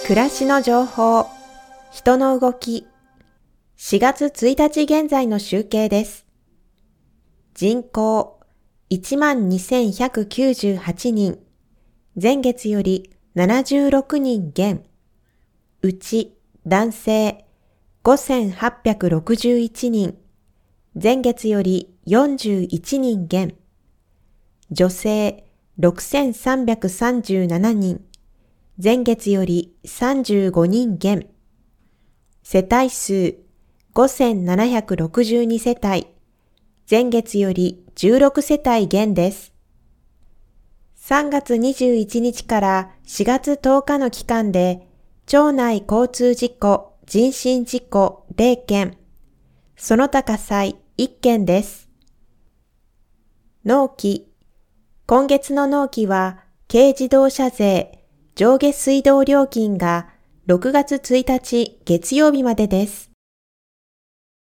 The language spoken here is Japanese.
暮らしの情報、人の動き、4月1日現在の集計です。人口 12,198 人、前月より76人減。うち男性 5,861 人、前月より41人減。女性6,337 人、前月より35人減。世帯数 5,762 世帯、前月より16世帯減です。3月21日から4月10日の期間で、町内交通事故、人身事故0件、その他火災1件です。納期。今月の納期は、軽自動車税、上下水道料金が6月1日月曜日までです。